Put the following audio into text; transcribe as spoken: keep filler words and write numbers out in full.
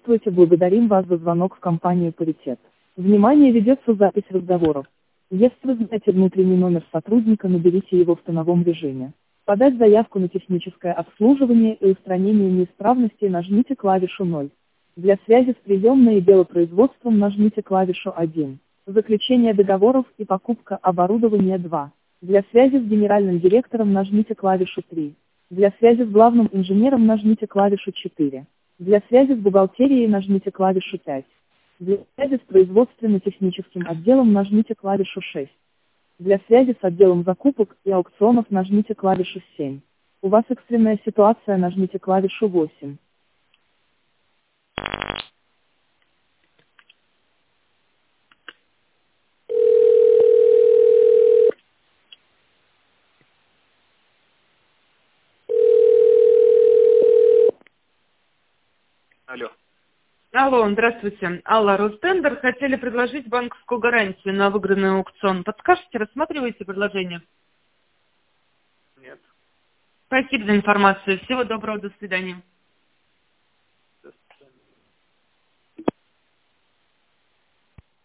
Здравствуйте, благодарим вас за звонок в компанию «Паритет». Внимание, ведется запись разговоров. Если вы знаете внутренний номер сотрудника, наберите его в тоновом режиме. Подать заявку на техническое обслуживание и устранение неисправностей нажмите клавишу ноль. Для связи с приемной и делопроизводством нажмите клавишу один. Заключение договоров и покупка оборудования два. Для связи с генеральным директором нажмите клавишу три. Для связи с главным инженером нажмите клавишу четыре. Для связи с бухгалтерией нажмите клавишу пять. Для связи с производственно-техническим отделом нажмите клавишу шесть. Для связи с отделом закупок и аукционов нажмите клавишу семь. У вас экстренная ситуация, нажмите клавишу восемь. Алло. Алло, здравствуйте. Алла, Ростендер. Хотели предложить банковскую гарантию на выигранный аукцион. Подскажете, рассматриваете предложение? Нет. Спасибо за информацию. Всего доброго, до свидания.